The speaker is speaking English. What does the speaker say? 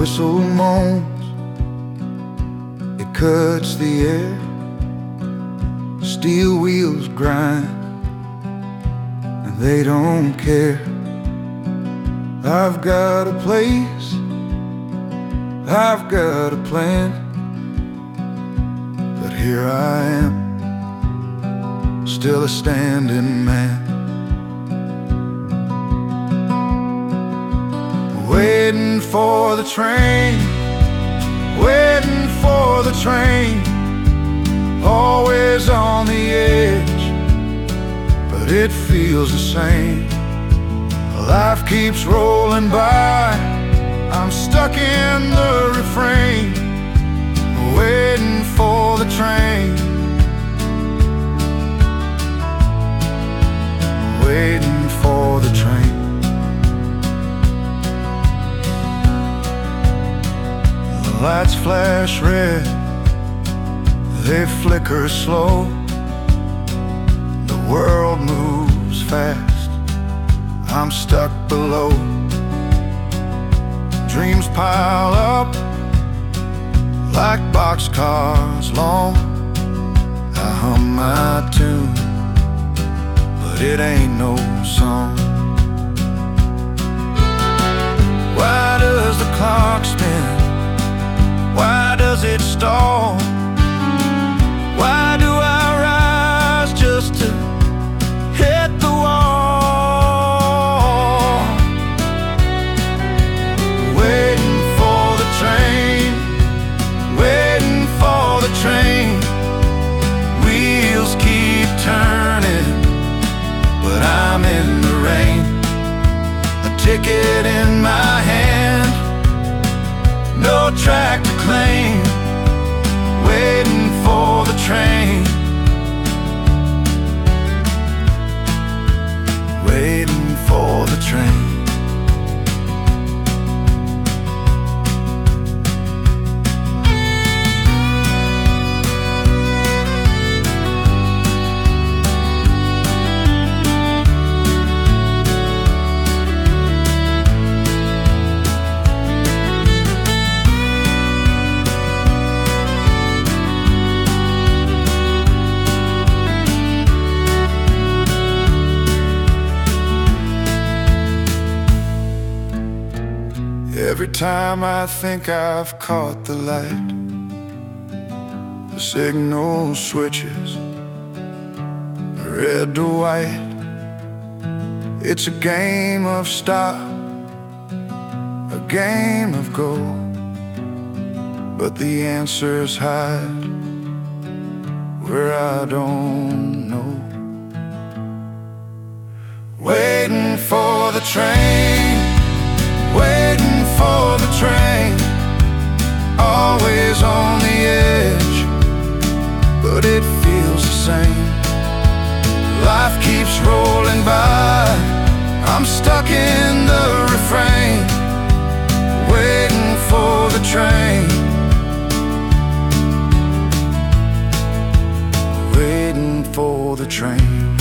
whistle moans, it cuts the air. Steel wheels grind, and they don't care. I've got a place, I've got a plan, but here I am, still a standing man, waiting for the train, waiting for the train, always on the edge, but it feels the same. Life keeps rolling by, I'm stuck in the refrain, waiting for the train, waiting for the train. The lights flash red, they flicker slow. The world moves fast, I'm stuck below. Dreams pile up like boxcars long. I hum my tune, but it ain't no song. Why does the clock spin? Why does it stall? Why do I rise just to hit the wall? Waiting for the train, waiting for the train. Wheels keep turning, but I'm in the rain. A ticket in my hand, no track to claim. Waiting for the train, waiting for the train. Every time I think I've caught the light, the signal switches red to white. It's a game of stop, a game of go, but the answers hide where I don't know. Waiting for the train, waiting for the train, always on the edge, but it feels the same. Life keeps rolling by, I'm stuck in the refrain, waiting for the train, waiting for the train.